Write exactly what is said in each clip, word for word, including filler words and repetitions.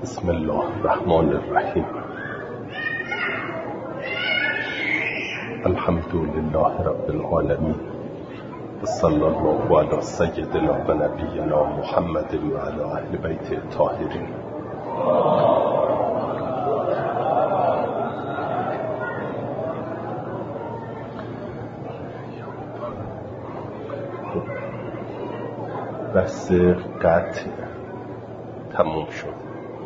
بسم الله الرحمن الرحیم. الحمد لله رب العالمین و صلی الله علی سیدنا و نبینا محمد و علی اهل بیت الطاهرین. بحث قطع تموم شد،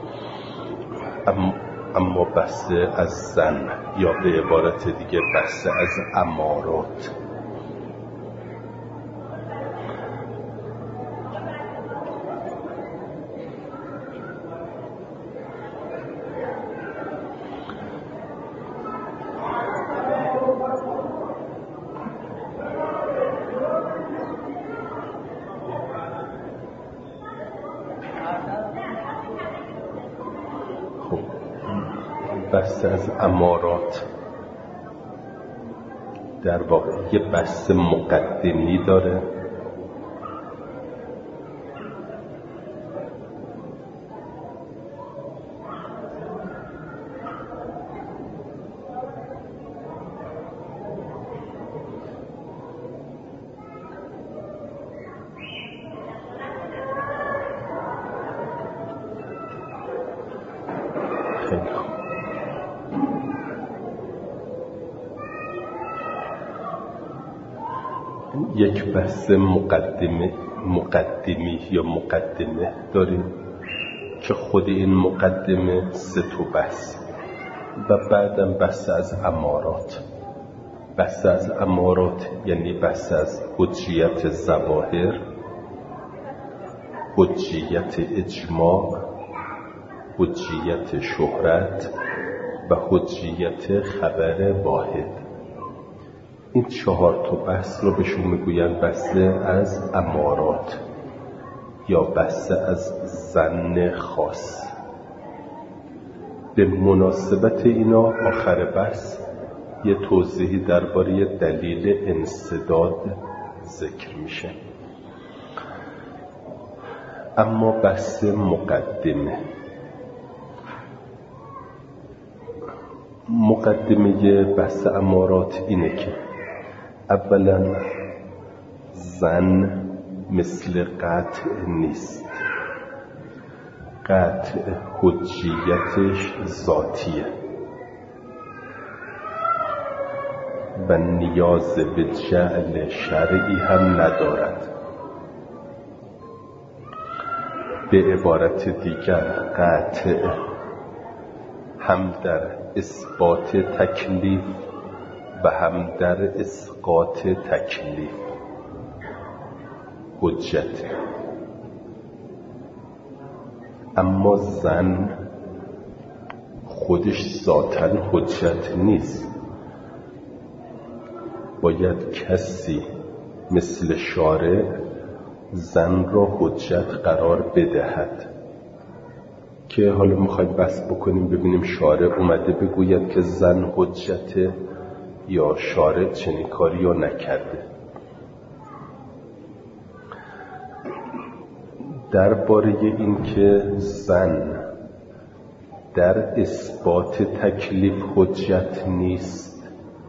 اما بحث از زن یا به عبارت دیگه بحث از امارات. بحث از امارات در واقع یه بحث مقدمی داره یک بحث مقدمه مقدمی یا مقدمه داریم که خود این مقدمه سه تا بحث و بعدم بحث از امارات. بحث از امارات یعنی بحث از حجیت ظواهر، حجیت اجماع، حجیت شهرت و حجیت خبر واحد. این چهار تا بحث رو بهشون میگوین بحث از امارات یا بحث از ظن خاص. به مناسبت اینا آخر بحث یه توضیحی درباره دلیل انسداد ذکر میشه. اما بحث مقدمه مقدمه بحث امارات اینه که اولا زن مثل قطع نیست. قطع حجیتش ذاتیه و نیاز به جعل شرعی هم ندارد. به عبارت دیگر قطع هم در اثبات تکلیف و هم در اسقاط تکلیف حجت. اما زن خودش ذاتاً حجت نیست. باید کسی مثل شارع زن را حجت قرار بدهد که حالا میخوایم بحث بکنیم ببینیم شارع اومده بگوید که زن حجته یا شارع چنین کاری رو نکرده. درباره این که زن در اثبات تکلیف حجت نیست،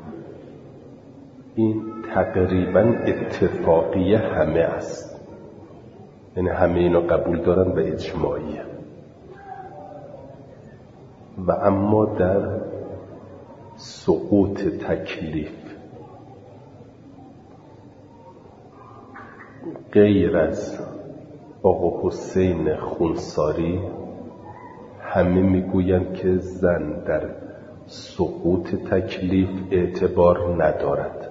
این تقریبا اتفاقی همه است، یعنی همه اینو قبول دارن و اجماعیه. و اما در سقوط تکلیف غیر از آقا حسین خونساری همه میگویند که زن در سقوط تکلیف اعتبار ندارد.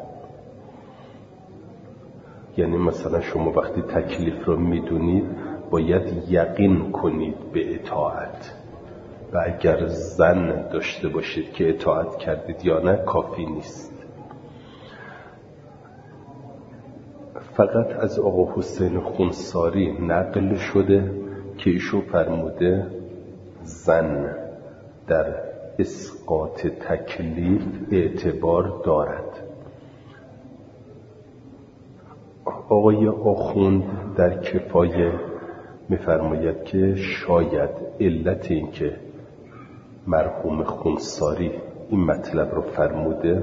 یعنی مثلا شما وقتی تکلیف رو میدونید باید یقین کنید به اطاعت و اگر زن داشته باشید که اطاعت کردید یا نه کافی نیست. فقط از آقا حسین خونساری نقل شده که ایشون فرموده زن در اسقاط تکلیف اعتبار دارد. آقای آخوند در کفایه می‌فرماید که شاید علت این که مرحوم خونساری این مطلب رو فرموده،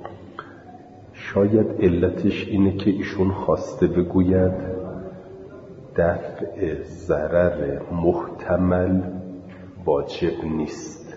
شاید علتش اینه که ایشون خواسته بگوید دفع ضرر محتمل واجب نیست.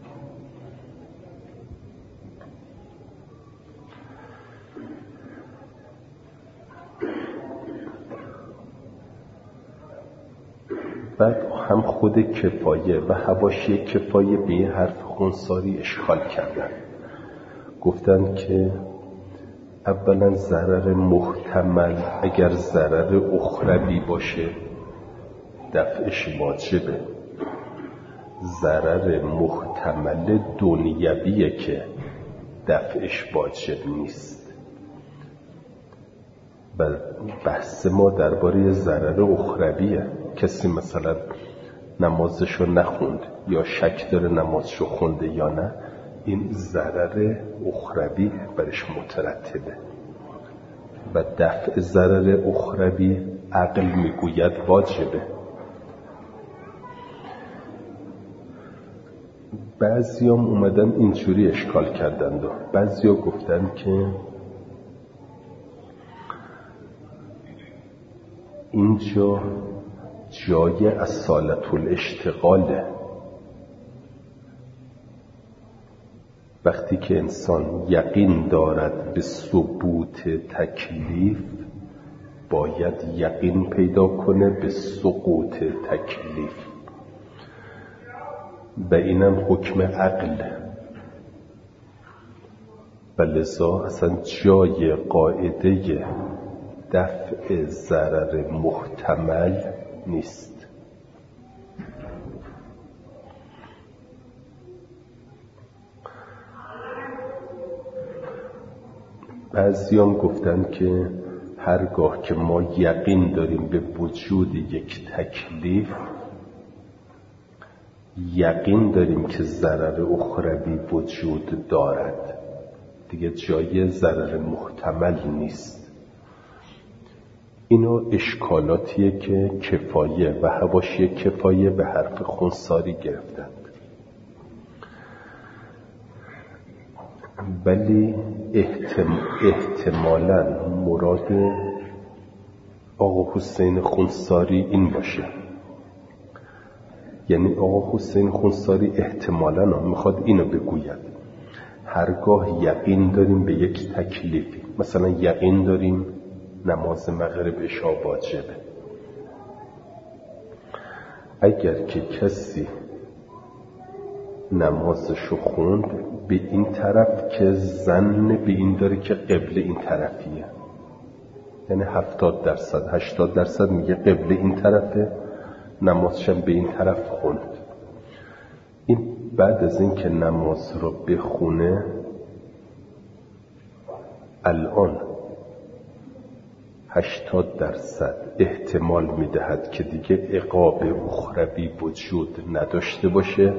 بعد هم خود کفایه و حواشی کفایه به این حرف خونساری اشکال کردن، گفتن که اولا ضرر محتمل اگر ضرر اخروی باشه دفعش واجبه، ضرر محتمل دنیویه که دفعش واجب نیست. و بحث ما درباره ضرر اخرویه. کسی مثلا نمازشو نخوند یا شک داره نمازشو خونده یا نه، این ضرر اخروی برش مترتبه و دفع ضرر اخروی عقل میگوید واجبه. بعضیام اومدن اینجوری اشکال کردند و بعضیا گفتن که اینجا جای اصالت الاشتغاله. وقتی که انسان یقین دارد به ثبوت تکلیف باید یقین پیدا کنه به سقوط تکلیف و اینم حکم عقل و لذا اصلا جای قاعده دفع ضرر محتمل نیست. بعضیان گفتن که هرگاه که ما یقین داریم به وجود یک تکلیف، یقین داریم که ضرر اخروی وجود دارد، دیگه جای ضرر محتمل نیست. اینا اشکالاتیه که کفایه و حواشی کفایه به حرف خونساری گرفتند. ولی احتم... احتمالاً مراد آقا حسین خونساری این باشه، یعنی آقا حسین خونساری احتمالاً میخواد اینو بگوید هرگاه یقین داریم به یک تکلیفی، مثلا یقین داریم نماز مغرب عشا واجبه، اگر که کسی نمازشو خوند به این طرف که ظن به این داره که قبله این طرفیه، یعنی هفتاد درصد هشتاد درصد میگه قبله این طرفه، نمازشم به این طرف خوند، این بعد از این که نماز رو بخونه الان هشتاد درصد احتمال میدهد که دیگه عقاب اخروی وجود نداشته باشه،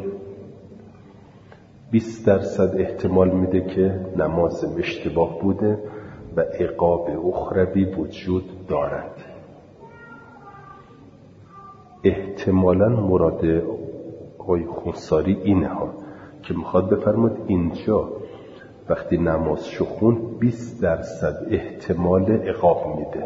بیست درصد احتمال میده که نماز اشتباه بوده و عقاب اخروی وجود دارد. احتمالاً مراد آقای خونساری اینه ها که میخواد بفرماد اینجا وقتی نمازشو خوند بیست درصد احتمال عقاب میده،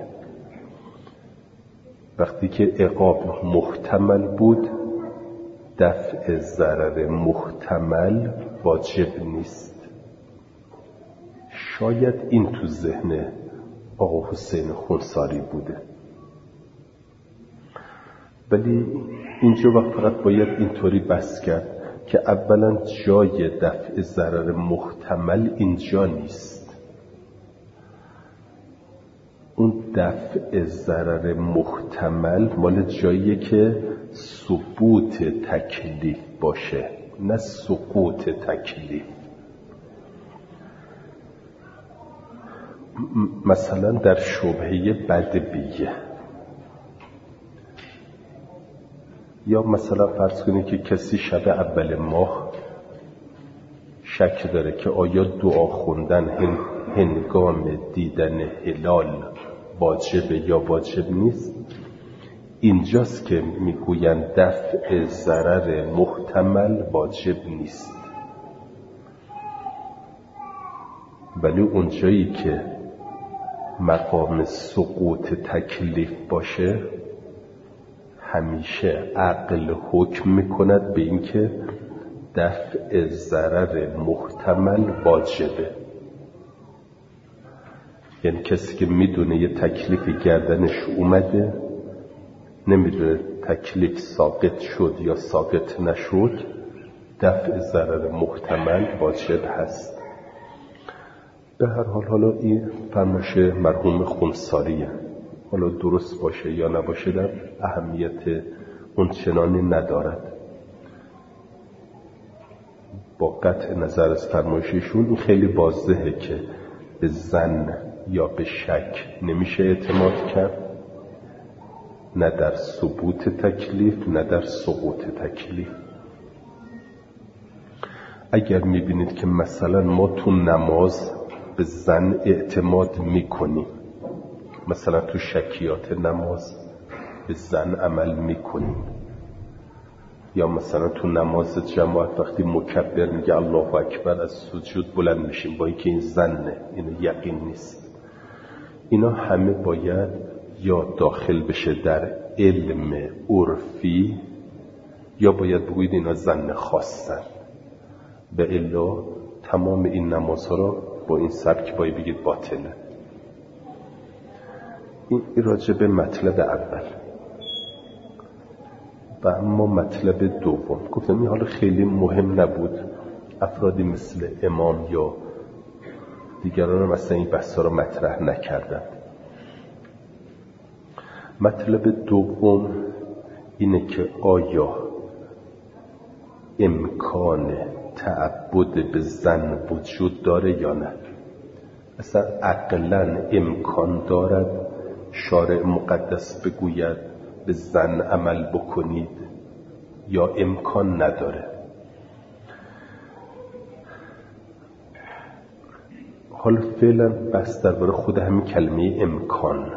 وقتی که عقاب محتمل بود دفع ضرر محتمل واجب نیست. شاید این تو ذهن آقا حسین خونساری بوده، ولی اینجا وقت فقط باید اینطوری بس کرد که اولا جای دفع ضرر محتمل اینجا نیست، اون دفع ضرر محتمل مال جاییه که ثبوت تکلیف باشه نه سقوط تکلیف. مثلا در شبهه بدبیه، یا مثلا فرض کنید که کسی شب اول ماه شک داره که آیا دعا خوندن هنگام دیدن هلال واجبه یا واجب نیست، اینجاست که میگویند دفع ضرر محتمل واجب نیست، ولی اونجایی که مقام سقوط تکلیف باشه همیشه عقل حکم میکند به اینکه دفع ضرر محتمل واجبه. یعنی کسی که میدونه یه تکلیف گردنش اومده، نمیدونه تکلیف ساقط شد یا ساقط نشد، دفع ضرر محتمل واجب هست. به هر حال حالا این فرمایش مرحوم خونساریه، حالا درست باشه یا نباشه در اهمیت اونچنانی ندارد. با قطع نظر از فرمایششون این خیلی واضحه که به ظن یا به شک نمیشه اعتماد کرد، نه در ثبوت تکلیف نه در سقوط تکلیف. اگر میبینید که مثلا ما تو نماز به ظن اعتماد میکنیم، مثلا تو شکیات نماز به ظن عمل میکنیم، یا مثلا تو نماز جماعت وقتی مکبر میگه الله اکبر از سجود بلند میشیم با اینکه این ظنه، این یقین نیست، اینا همه باید یا داخل بشه در علم عرفی یا باید بگوید اینا ظن خاصن. به الا تمام این نمازها رو با این سبک باید بگید باطله. این راجع به مطلب اول. و اما مطلب دوم گفتم این حالا خیلی مهم نبود، افرادی مثل امام یا دیگران رو مثلا این بحثا رو مطرح نکردن. مطلب دوم اینه که آیا امکان تعبد به ظن وجود داره یا نه. اصلا عقلاً امکان دارد شارع مقدس بگوید به ظن عمل بکنید یا امکان نداره؟ حالا فعلا بس درباره خود همین کلمه امکان.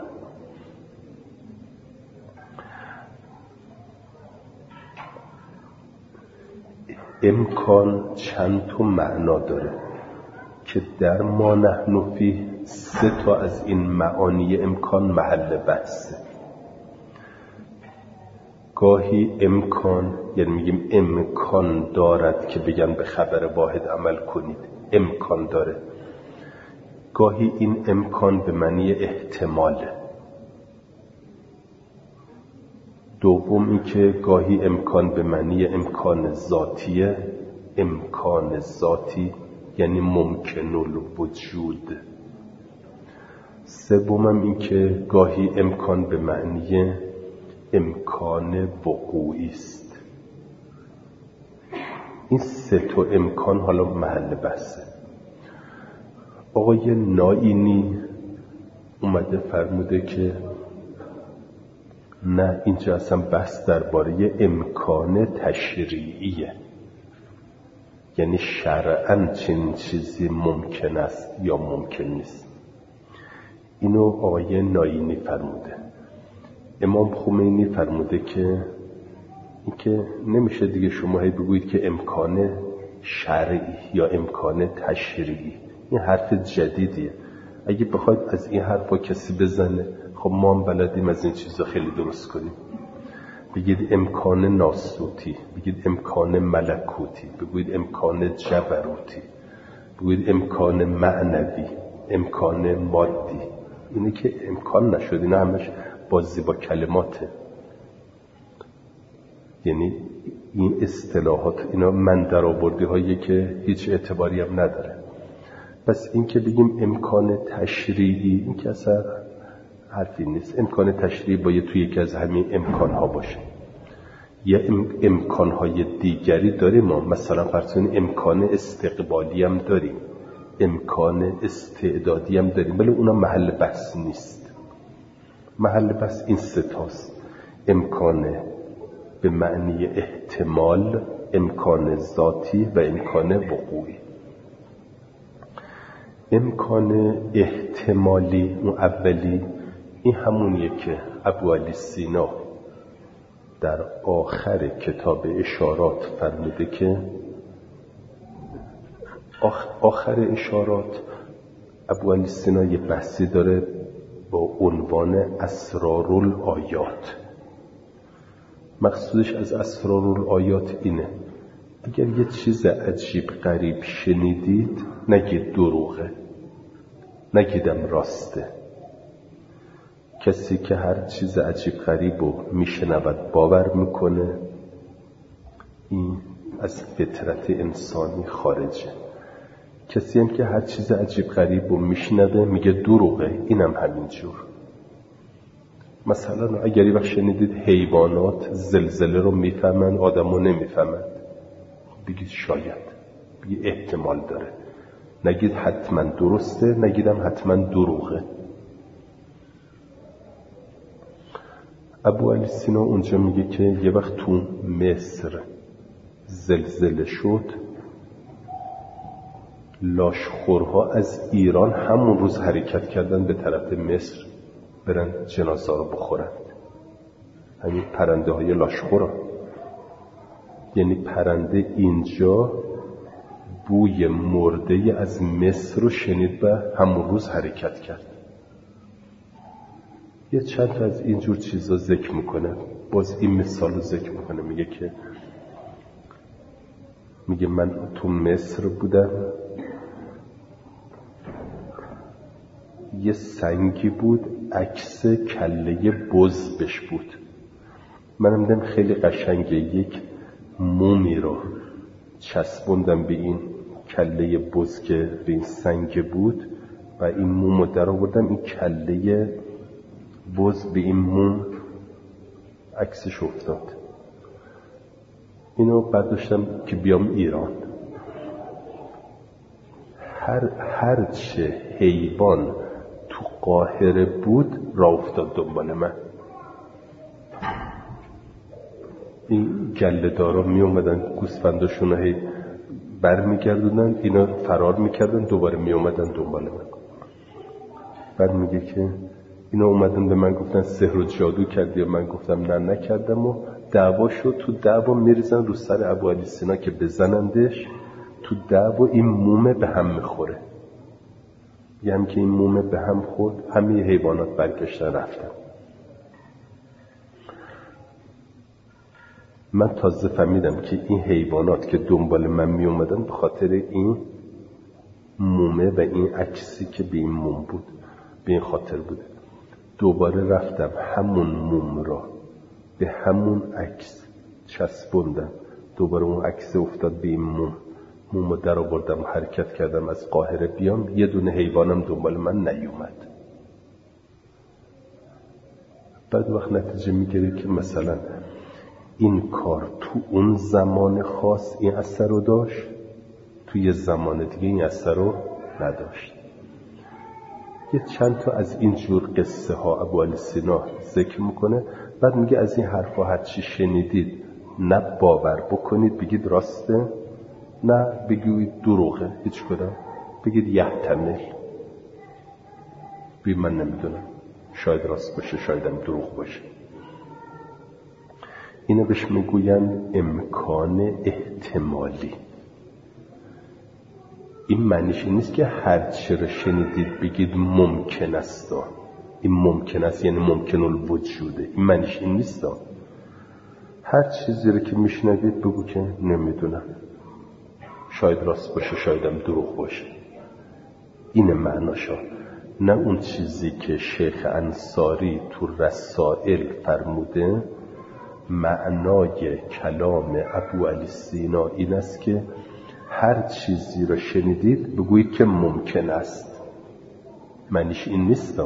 امکان چند تا معنا داره که در ما نحن فیه سه تا از این معانی امکان محل بحثه. گاهی امکان یعنی میگیم امکان دارد که بگن به خبر واحد عمل کنید، امکان داره. گاهی این امکان به معنی احتماله. دوم این که گاهی امکان به معنی امکان ذاتیه، امکان ذاتی یعنی ممکن الوجود. سومم این که گاهی امکان به معنی امکان وقوعی است. این سه تا امکان حالا محل بحثه. آقای نائینی اومده فرموده که نه، اینجا اصلا بحث درباره امکان تشریعیه، یعنی شرعاً چنین چیزی ممکن است یا ممکن نیست. اینو آقای نائینی فرموده. امام خمینی فرموده که این که نمیشه دیگه شما هی بگویید که امکان شرعی یا امکان تشریعی. این حرف جدیدیه. اگه بخواید از این حرفا کسی بزنه، خب ما هم بلدیم از این چیزا خیلی درست کنیم. بگید امکان ناسوتی، بگید امکان ملکوتی، بگوید امکان جبروتی، بگوید امکان معنوی، امکان مادی. اینه که امکان نشد. اینا همش بازی با کلماته. یعنی این اصطلاحات اینا من در آوردی هایی که هیچ اعتباری هم نداره. پس این که بگیم امکان تشریعی، این که اصلا حرفی نیست. امکان تشریعی باید توی یکی از همین امکان ها باشه. یا امکان های دیگری داریم ما، مثلا فرض کنید امکان استقبالی هم داریم، امکان استعدادی هم داریم، ولی اونا محل بحث نیست. محل بحث این سه تاست: امکان به معنی احتمال، امکان ذاتی و امکان وقوعی. امکان احتمالی اون اولی، این همونیه که ابو علی سینا در آخر کتاب اشارات فرموده که آخر اشارات ابوعلی سینا یه بحثی داره با عنوان اسرارالآیات. مقصودش از اسرارالآیات اینه اگر یه چیز عجیب غریب شنیدید نگید دروغه، نگیدم راسته. کسی که هر چیز عجیب غریب رو میشنود باور میکنه این از فطرت انسانی خارجه. کسی هم که هر چیز عجیب غریب رو میشنوه میگه دروغه، اینم همینجور. مثلا اگر یه وقت شنیدید حیوانات زلزله رو میفهمن آدم رو نمیفهمن، بگید شاید، بگید احتمال داره، نگید حتما درسته، نگیدم حتما دروغه. ابوعلی سینا اونجا میگه که یه وقت تو مصر زلزله شد، لاشخورها از ایران همون روز حرکت کردن به طرف مصر برن جنازه رو بخورند. همین پرنده های لاشخورها، یعنی پرنده اینجا بوی مرده از مصر رو شنید و همون روز حرکت کرد. یه چند تا از اینجور چیزا ذکر میکنه. باز این مثال رو ذکر میکنه، میگه که میگه من تو مصر بودم، یه سنگی بود عکس کله بز بش بود. منم دیدم خیلی قشنگه، یک مومی رو چسبوندم به این کله بز که به این سنگ بود و این موم رو در آوردم، این کله بز به این موم عکسش افتاد. اینو برداشتم که بیام ایران. هر هر چه حیوان تو قاهره بود راه افتاد دنبال من. این گله‌دارا می اومدن گوسفنداشون رو بر میگردونن، اینا فرار میکردن، دوباره می اومدن دنبال من. بعد میگه که اینا اومدن به من گفتن سحر و جادو کردی و من گفتم نه نکردم و دعوا شد. تو دعوا میریزن رو سر ابوعلی سینا که بزنندش. تو دعوا این مومه به هم میخوره. یه هم که این مومه به هم خورد، همه حیوانات برگشتن رفتن. من تازه فهمیدم که این حیوانات که دنبال من می اومدن به خاطر این مومه و این عکسی که به این موم بود به این خاطر بوده. دوباره رفتم همون موم را به همون عکس چسبوندم، دوباره اون عکس افتاد به این موم. مومو در آوردم و حرکت کردم از قاهره بیام، یه دونه حیوانم دنبال من نیومد. بعد وقت نتیجه میگیره که مثلا این کار تو اون زمان خاص این اثر رو داشت، تو یه زمان دیگه این اثر رو نداشت. یه چند تا از این جور قصه ها ابوعلی سینا ذکر میکنه. بعد میگه از این حرفا هر چی شنیدید نه باور بکنید بگید راسته، نه بگید دروغه، هیچ کدام. بگید یحتمل، بگید من نمیدونم، شاید راست باشه شایدم دروغ باشه. اینو بهش میگوین امکان احتمالی. این معنیش این نیست که هر چی رو شنیدید بگید ممکن است. این ممکن است یعنی ممکن الوجوده. این معنیش این نیست. هر چیزی رو که میشنوید بگو که نمیدونم، شاید راست باشه شایدم دروغ باشه. این معناشا، نه اون چیزی که شیخ انصاری تو رسائل فرموده. معنای کلام ابوعلی سینا این است که هر چیزی را شنیدید بگویید که ممکن است. معنیش این نیست.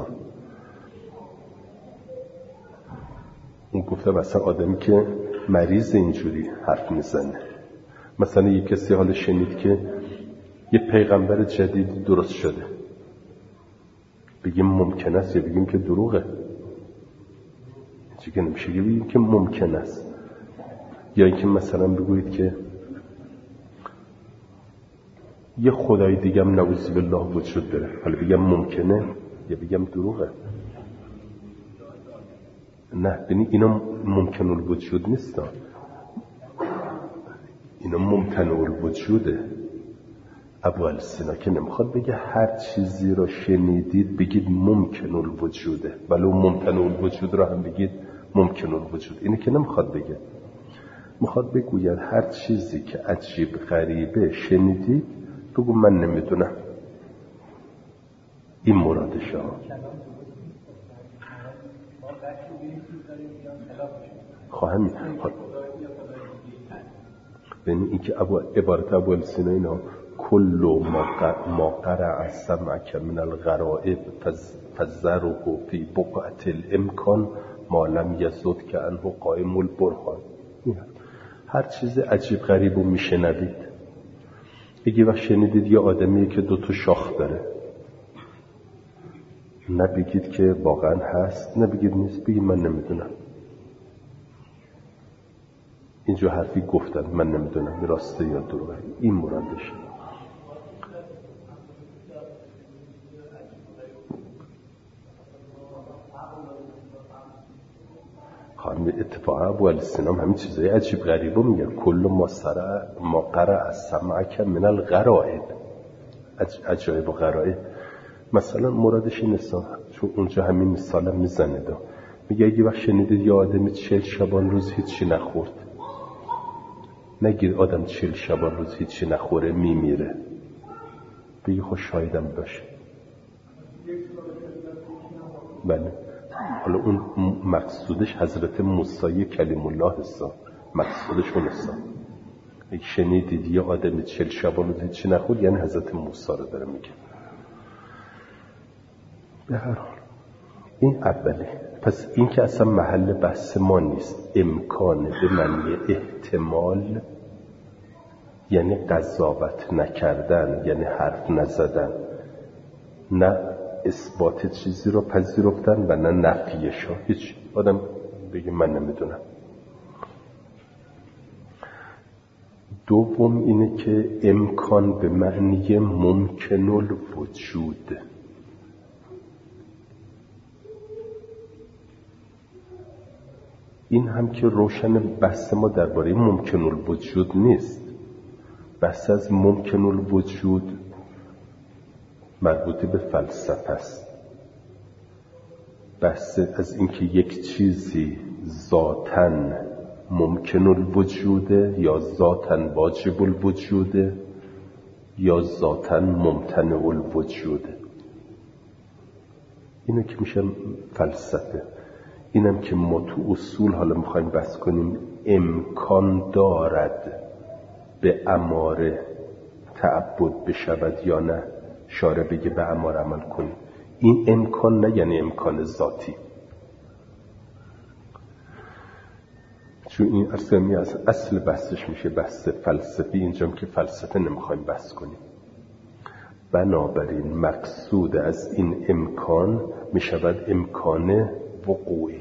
اون گفته مثلا آدمی که مریض اینجوری حرف میزنه. مثلا یک کسی حالا شنید که یه پیغمبر جدید درست شده، بگیم ممکن است یا بگیم که دروغه؟ چیکار نمیشه بگیم که ممکن است. یا اینکه مثلا بگویید که یه خدای دیگه هم نعوذ بالله وجود داره، حالا بگم ممکنه یا بگم دروغه؟ نه ببین اینا ممکن الوجود نیست، اینا ممتنع الوجوده. ابوالسینا که نمیخواد بگه هر چیزی رو شنیدید بگید ممکن الوجوده، ولو ممتنع الوجود رو هم بگید ممکن الوجود، اینه که نمیخواد بگه. میخواد بگوید هر چیزی که عجیب غریبه شنیدید بگو من نمیدونم. این مرادشه. خواهم یعنی این که عبارت ابوالسینا اینا کل ما قرع السمع من الغرائب فذره فی بقعة الامکان ما لم یزد که انه قائم البرهان. هر چیز عجیب غریب رو میشنوید. اگه وقت شنیدید یه آدمیه که دو تا شاخ داره، نه بگید که واقعا هست، نه بگید نیست، بگید من نمیدونم. اینجا حرفی گفتن من نمیدونم راسته یا دروغه. این مرادشه. اتفاقا ابوالسینا همین چیزای عجیب غریبه میگن. کل ما سرع ما قرع السمع من الغرائب، عجایب و غرائب. مثلا مرادش این است، چون اونجا همین مثال هم میزنه دا. میگه اگه وقت شنیدید یه آدمی چهل شبان روز هیچی نخورد، نگید آدم چهل شبان روز هیچی نخوره میمیره، بگی خوش شایدم باشه. بله، حالا اون مقصودش حضرت موسی کلیم الله هست، مقصودش اون هست. اگه شنیدید یه آدمی چهل شبان روز هیچی نخورد یعنی حضرت موسی رو داره میگه. به هر حال این اوله. پس این که اصلا محل بحث ما نیست. امکان به معنی احتمال یعنی قضاوت نکردن، یعنی حرف نزدن، نه اثبات چیزی رو پذیرفتن و نه نفیش. هیچ آدم بگه من نمیدونم. دوم اینه که امکان به معنی ممکن الوجود. این هم که روشن بحث ما درباره ممکن الوجود نیست. بحث از ممکن الوجود مربوط به فلسفه است. بحث از اینکه یک چیزی ذاتاً ممکن الوجوده یا ذاتاً واجب الوجوده یا ذاتاً ممتنع الوجوده. اینه که میشه فلسفه. اینم که ما تو اصول حالا میخوایم بحث کنیم امکان دارد به اماره تعبد بشود یا نه. شارع بگه به اماره عمل کنیم. این امکان نه یعنی امکان ذاتی، چون این اصلا از اصل بحثش میشه بحث فلسفی. اینجام که فلسفه نمیخوایم بحث کنیم. بنابراین مقصود از این امکان میشود امکان وقوعی.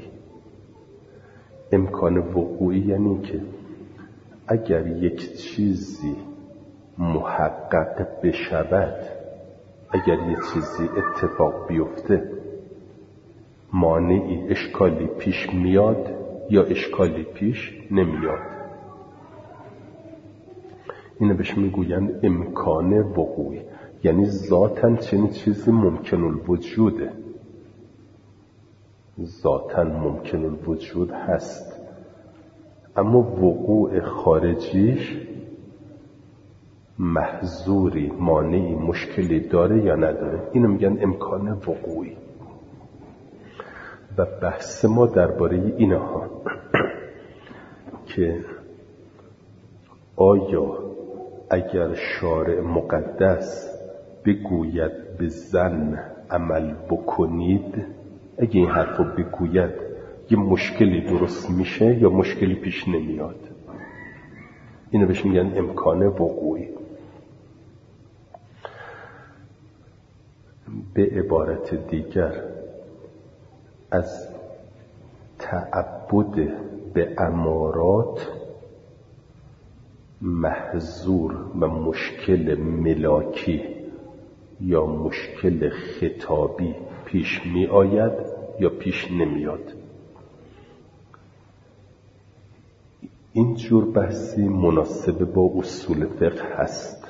امکان وقوعی یعنی که اگر یک چیزی محقق بشود، اگر یک چیزی اتفاق بیفته، مانعی اشکالی پیش میاد یا اشکالی پیش نمیاد. اینو بهش میگوین امکان وقوعی، یعنی ذاتاً چنین چیزی ممکن الوجوده، ذاتاً ممکن الوجود هست، اما وقوع خارجیش محظوری، مانعی، مشکلی داره یا نداره. اینو میگن امکان وقوعی. و بحث ما درباره اینها که آیا اگر شارع مقدس بگوید به زن عمل بکنید، اگه این حرف رو بگوید یه مشکلی درست میشه یا مشکلی پیش نمیاد. اینو بهش میگن امکان وقوعی. به عبارت دیگر از تعبد به امارات محظور و مشکل ملاکی یا مشکل خطابی پیش می آید یا پیش نمی آید. این جور بحثی مناسب با اصول فقه هست.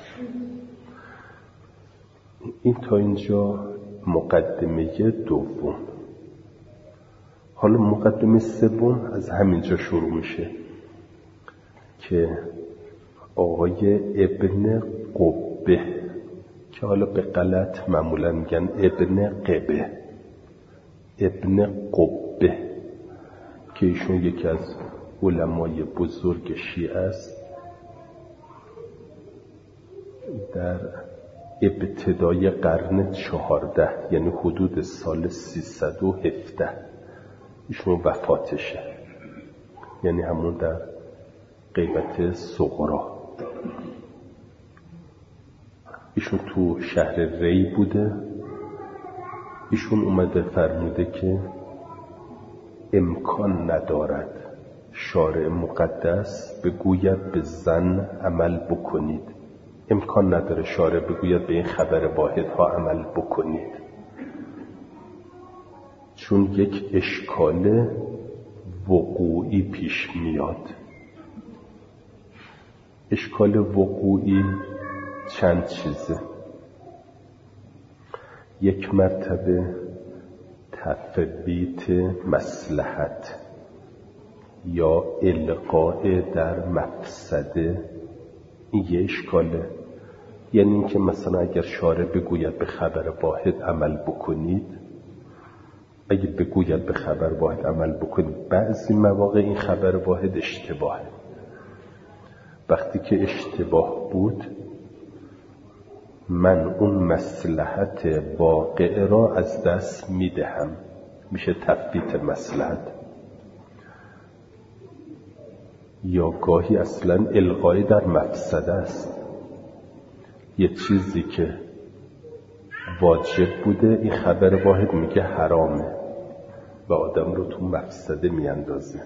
این تا اینجا مقدمه دوم. حالا مقدمه سوم از همینجا شروع میشه که آقای ابن قبه که حالا به غلط معمولا میگن ابن قبه، ابن قبه که ایشون یکی از علمای بزرگ شیعه است، در ابتدای قرن چهارده یعنی حدود سال سیصد و هفده ایشون وفاتشه، یعنی همون در غیبت صغرا. ایشون تو شهر ری بوده. ایشون اومده فرموده که امکان ندارد شارع مقدس بگوید به زن عمل بکنید، امکان نداره شارع بگوید به این خبر واحدها عمل بکنید، چون یک اشکال وقوعی پیش میاد. اشکال وقوعی چند چیزه. یک مرتبه تثبیت مصلحت یا القاء در مفسده، این یه اشکاله. یعنی اینکه مثلا اگر شارع بگوید به خبر واحد عمل بکنید، اگه بگوید به خبر واحد عمل بکنید، بعضی مواقع این خبر واحد اشتباهه. وقتی که اشتباه بود، من اون مصلحت واقع را از دست میدهم، میشه تثبیت مصلحت. یا گاهی اصلا الغای در مفسده است، یه چیزی که واجب بوده این خبر واحد میگه حرامه و آدم رو تو مفسده میاندازه.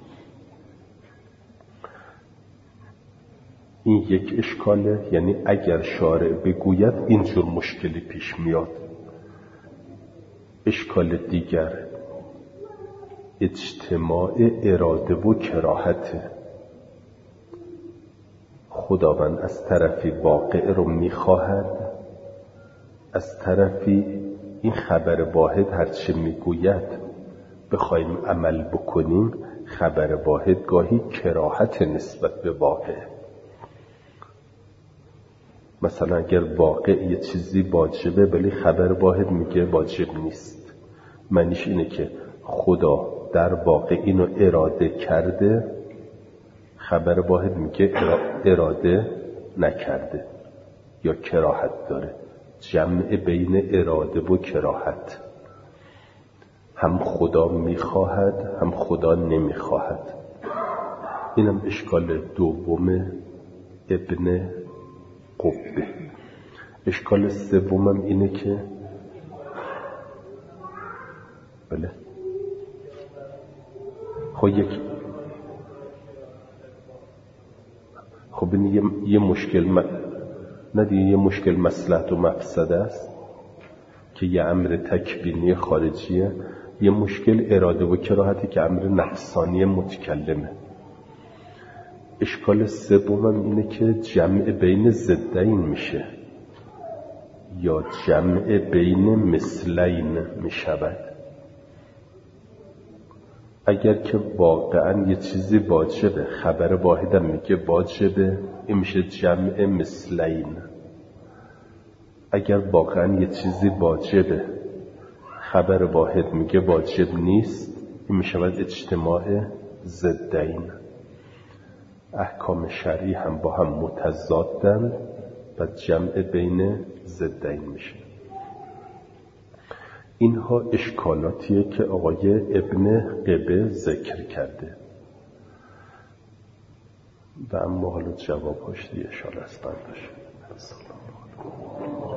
این یک اشکاله، یعنی اگر شارع بگوید اینجور مشکلی پیش میاد. اشکال دیگر اجتماع اراده و کراهته. خداوند از طرفی واقع رو میخواهد، از طرفی این خبر واحد هرچه میگوید بخوایم عمل بکنیم، خبر واحد گاهی کراهت نسبت به واقع. مثلا اگر واقع یه چیزی واجبه ولی خبر واحد میگه واجب نیست، معنیش اینه که خدا در واقع اینو اراده کرده، خبر واحد میگه اراده نکرده یا کراهت داره. جمع بین اراده و کراهت، هم خدا میخواهد هم خدا نمیخواهد. اینم اشکال دوم ابن قبه. اشکال سومم اینه که بله خب یک خب این یه, یه مشکل م... ندیگه یه مشکل مصلحت و مفسده است که یه امر تکوینی خارجیه، یه مشکل اراده و کراهتی که امر نفسانی متکلمه. اشکال سومم اینه که جمع بین ضدین میشه یا جمع بین مثلین میشود. اگر که واقعا یه چیزی واجبه، خبر واحدم میگه واجبه، این میشه جمع مثلین. اگر واقعا یه چیزی واجبه، خبر واحد میگه واجب نیست، این میشود اجتماع ضدین. احکام شرعی هم با هم متضادن و جمع بین ضدین میشه. اینها اشکالاتیه که آقای ابن قبه ذکر کرده و اما حالا جواب هاش دیگه اشاره است برداشت.